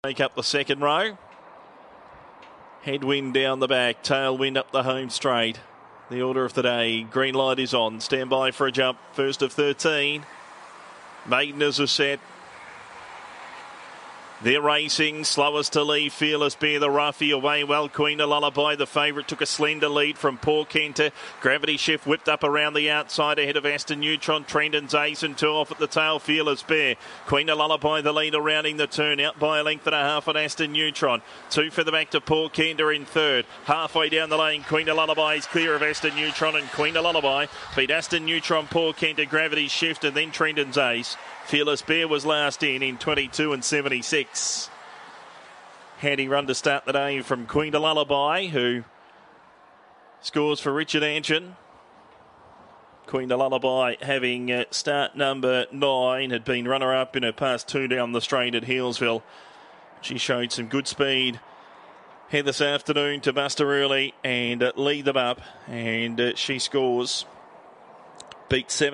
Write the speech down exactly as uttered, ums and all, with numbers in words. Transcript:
Make up the second row. Headwind down the back, tailwind up the home straight. The order of the day, green light is on. Stand by for a jump, first of thirteen. Maiden are set. They're racing, slowest to leave, Fearless Bear, the roughie, away well, Queen of Lullaby, the favourite, took a slender lead from Paul Kenter. Gravity Shift whipped up around the outside ahead of Aston Neutron, Trendon's Ace, and two off at the tail, Fearless Bear. Queen of Lullaby, the leader, rounding the turn, out by a length and a half at Aston Neutron. Two for the back to Paul Kenter in third. Halfway down the lane, Queen of Lullaby is clear of Aston Neutron, and Queen of Lullaby beat Aston Neutron, Paul Kenter, Gravity Shift, and then Trendon's Ace. Fearless Bear was last in in twenty-two and seventy-six. Handy run to start the day from Queen to Lullaby, who scores for Richard Anchin. Queen to Lullaby having uh, start number nine, had been runner-up in her past two down the straight at Healesville. She showed some good speed here this afternoon to Buster early and uh, lead them up, and uh, she scores. Beat seven.